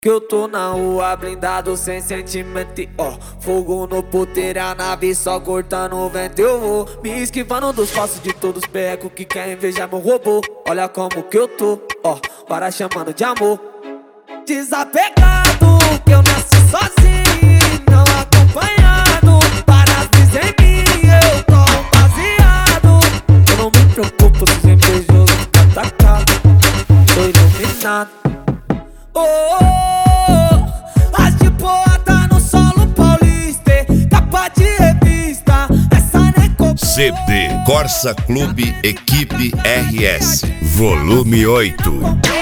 Que eu tô na rua blindado sem sentimento, ó. Fogo no puteiro, a nave só cortando o vento. Eu vou me esquivando dos passos de todos os becos que querem invejar meu robô. Olha como que eu tô, ó, para chamando de amor. Desapegado, que eu nasci sozinho e não acompanhado. Para as brisa em mim, eu tô baseado. Eu não me preocupo se os invejosos ficam atacados. Tô iluminado. Oh, oh, oh, as de boa tá no solo paulista, capa de revista, essa nem copiou. CD Corsa Clube Equipe RS Volume 8.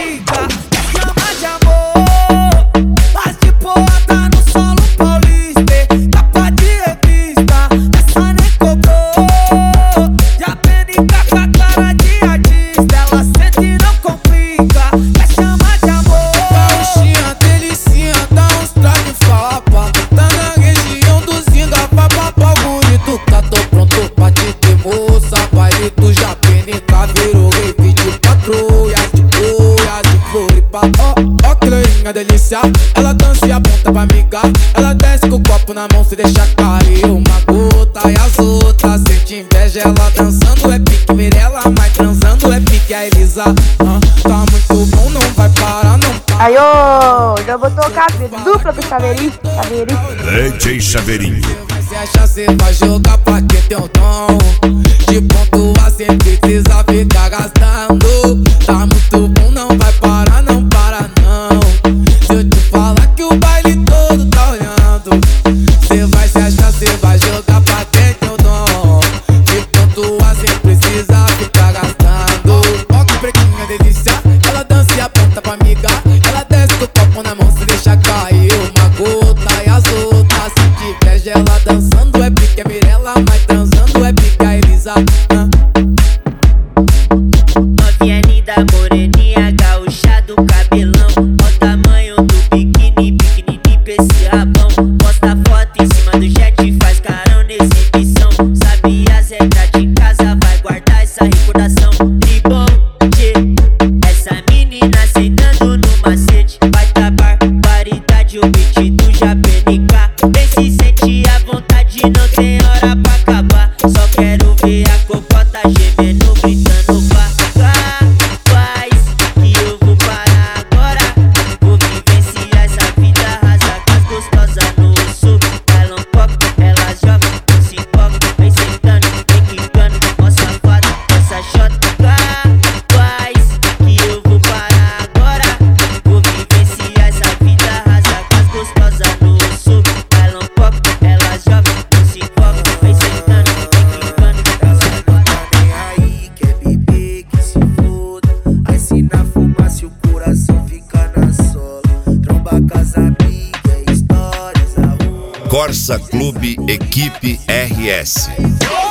Ó que loirinha delícia, ela dança e aponta pra amiga. Ela desce com o copo na mão, se deixa cair uma gota. E as outras sente inveja, ela dançando é pique Mirella, mas transando é pique a Elisa. Tá muito bom, não vai parar, não para. Aí, ô, já vou tocar dupla pro Chaveirinho. DJ Chaveirinho. Você acha cê vai jogar pra quem tem o dom de pontuar sem precisar ficar gastando. Tá muito bom, não vai parar, não para não. Se eu te falar que o baile todo tá olhando, cê vai se achar, cê vai jogar pra quem tem o dom de pontuar sem precisar ficar gastando. Ó que pretinha delícia, ela dança e aponta pra amiga. Ela desce com o copo na mão, se deixa cair uma gota. E as outras se inveja, ela dançando é pique Mirella, mas transando é pique a Elisa. Novinha linda, moreninha, gaúcha do cabelão. Ó o tamanho do biquíni, pequenininho pra esse rabão. Posta foto em cima do jet, faz carão na exibição. Sabe as regras de casa, vai guardar essa recordação. Tribom, essa menina sentando no macete. Vai dar barbaridade, o beat do Japenica. Vem se sente à vontade, não tem hora pra acabar. Só quero ver a cocota gemendo, gritando vá. Faz que eu vou parar agora. Vou vivenciar essa vida rasa com as gostosas no sul. Elas pop, elas jogam, se empolgam, vem sentando, vem quicando, ó safada, essa chota. Faz que eu vou parar agora. Vou vivenciar essa vida rasa com as gostosas no sul. Elas pop, elas jogam, se empolgam, vem sentando, vem quicando, ó safada. Nem aí, quer beber, que se foda. Aí se na fumaça o coração fica na sola. Tromba casa amiga, histórias, a rua. Corsa Clube Equipe RS